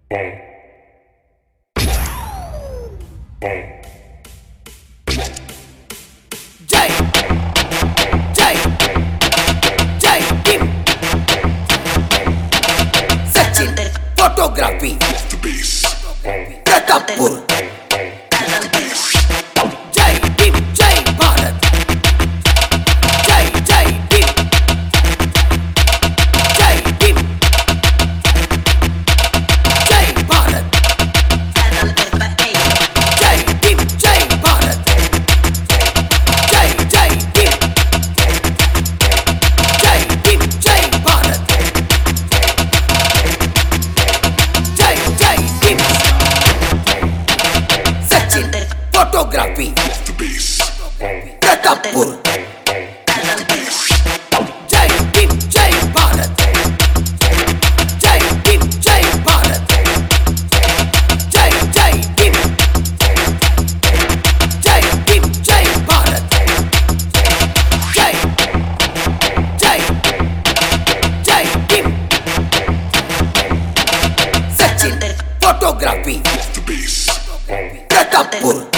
జై జై జై టీమ్ సచిన్ ఫోటోగ్రఫీ ప్రతాప్పూర్ జై టీమ్ జై భారత్ జై జై టీమ్ జై టీమ్ జై భారత్ జై టీమ్ జై భారత్ జై జై టీమ్ జై టీమ్ జై భారత్ జై జై టీమ్ సచిన్ ఫోటోగ్రఫీ ప్రతాప్పూర్ జై టీమ్ జై భారత్ జై టీమ్ జై భారత్ జై జై టీమ్ జై టీమ్ జై భారత్ జై జై జై టీమ్ సచిన్ ఫోటోగ్రఫీ ప్రతాప్పూర్